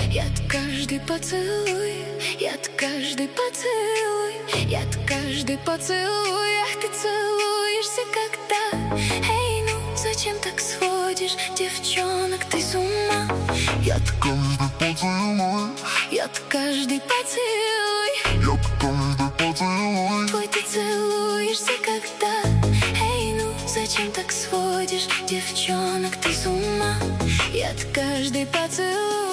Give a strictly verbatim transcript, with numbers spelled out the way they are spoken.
Яд каждый поцелуй, яд каждый поцелуй, яд каждый поцелуй. Ах, ты целуешься когда? Эй, ну зачем так сводишь девчонок ты с ума? Яд каждый поцелуй, яд каждый поцелуй, яд каждый поцелуй. твой ты целуешься когда? Эй, ну зачем так сводишь девчонок ты с ума? Яд каждый поцелуй.